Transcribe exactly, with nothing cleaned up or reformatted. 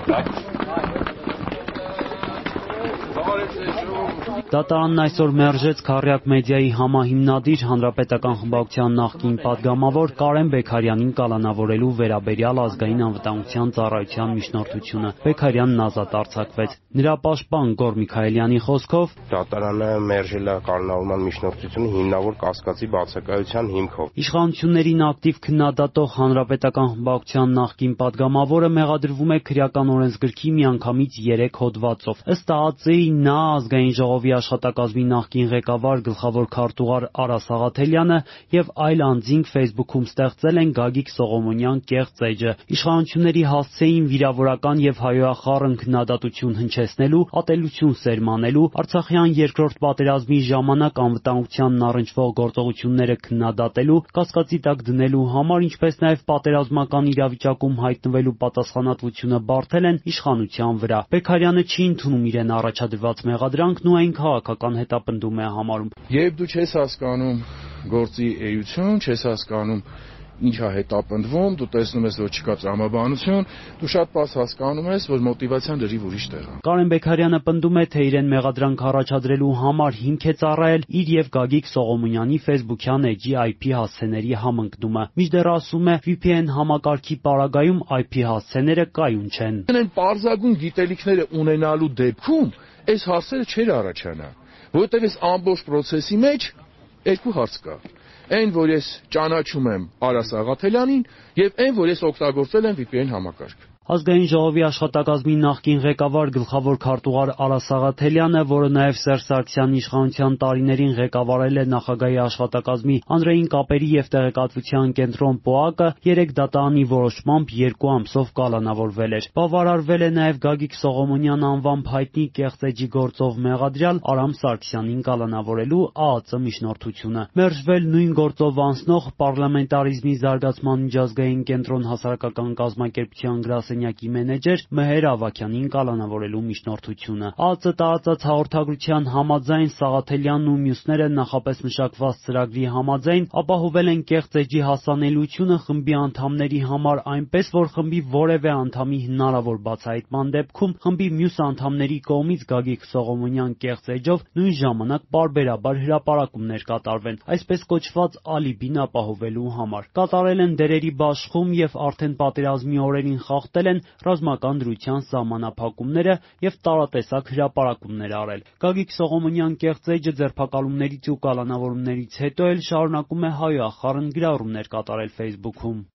Դատարանն այսօր մերժեց Քառյակ մեդիայի համահիմնադիր Հանրապետական խմբակցության նախկին պատգամավոր Կարեն Բեգարյանին կալանավորելու վերաբերյալ ազգային անվտանգության ծառայության միջնորդությունը։ Բեգարյանն ազատ արձակվեց։ Նրա պաշտպան Գոռ Միքայելյանի խոսքով դատարանը մերժել է կալանավորման միջնորդությունը հիմնավոր կասկածի բացակայության հիմքով։ Իշխանություններին ակտիվ քննադատող Հանրապետական խմբակցության նախկին պատգամավորը մեղադրվում է քրեական օրենսգրքի միանգամից երեք հոդվածով։ Ըստ ԱԱԾ-ի նա ազգային ժողովի աշխատակազմի նախկին ղեկավար գլխավոր քարտուղար Արա Սաղաթելյանը եւ այլ անձինք Facebook-ում ստեղծել են Գագիկ Սողոմոնյան կեղծ էջը։ Իշխանությունների հասցեին վիրավորական եւ հայոյախառն քննադատություն հնչեցնելու, ատելություն սերմանելու, Արցախյան երկրորդ պատերազմի ժամանակ անվտանգությանն առնչվող գործողությունները քննադատելու, կասկածի տակ դնելու համար, ինչպես նաեւ պատերազմական իրավիճակում հայտնվելու պատասխանատվությունը բարթել են իշխանության վրա։ Բեգարյանը չի ընդունում իրեն առաջադրված մեղադրանքն ու այն քաղաքական հետապնդում է համարում։ Երբ դու չես հասկանում գործի էություն, չես հասկանում ինչա հետապնդվում, դու տեսնում ես, որ չկա տրամաբանություն, դու շատ պարզ հասկանում ես, որ մոտիվացիան դրիվ ուրիշ տեղ է։ Կարեն Բեգարյանը պնդում է, թե իրեն մեղադրանք առաջադրելու համար հիմք է ծառայել իր եւ Գագիկ Սողոմոնյանի Facebook-յան էջի այ փի հասցեների համընկնումը։ Մինչդեռ ասում է, վի փի էն համակարգի պարագայում այ փի հասցեները կայուն չեն։ Այն պարզագույն գիտելիքները ունենալու դեպքում այս հարցերը չէր առաջանա, որովհետև այս ամբողջ process-ի մեջ երկու հարց կա։ Այն, որ ես ճանաչում եմ Արա Սաղաթելյանին, եւ այն, որ ես օգտագործել եմ վի փի էն համակարգ։ Ազգային ժողովի աշխատակազմի նախկին ղեկավար գլխավոր քարտուղար Արա Սաղաթելյանը, որը նաև Սերժ Սարգսյանի իշխանության տարիներին ղեկավարել է նախագահի աշխատակազմի հանրային կապերի եւ տեղեկատվության կենտրոն ՊՕԱԿ-ը, երեք դատարանի որոշմամբ երկու ամսով կալանավորվել էր։ Բավարարվել է նաև Գագիկ Սողոմոնյան անվամբ հայտնի կեղծ էջի գործով մեղադրյալ Արամ Սարգսյանին կալանավորելու ԱԱԾ միջնորդությունը։ Մերժվել նույն գործով անցնող Պարլամենտարիզմի զարգացման միջազգային կենտրոն հասարակական կազմակերպության գրասենյակի մենեջեր Մհեր Ավագյանին կալանավորելու միջնորդությունը։ ԱԱԾ տարածած հաղորդագրության համաձայն Սաղաթելյանն ու մյուսները նախապես մշակված ծրագրի համաձայն ապահովել են կեղծ էջի հասանելիությունը խմբի անդամների համար այնպես, որ խմբի որևէ անդամի հնարավոր բացահայտման դեպքում խմբի մյուս անդամների կողմից Գագիկ Սողոմոնյան կեղծ էջով նույն ժամանակ պարբերաբար հրապարակումներ կատարվեն, այսպես կոչված ալիբին ապահովելու համար։ Կատարել են դերերի բաշխում եւ արդեն պատերազմի օրերին խախտել են ռազմական դրության սահմանափակումները եւ տարատեսակ հրապարակումներ արել։ Գագիկ Սողոմոնյան կեղծ էջը ձերբակալումներից ու կալանավորումներից հետո էլ շարունակում է հայոյախառն գրառումներ կատարել Facebook-ում։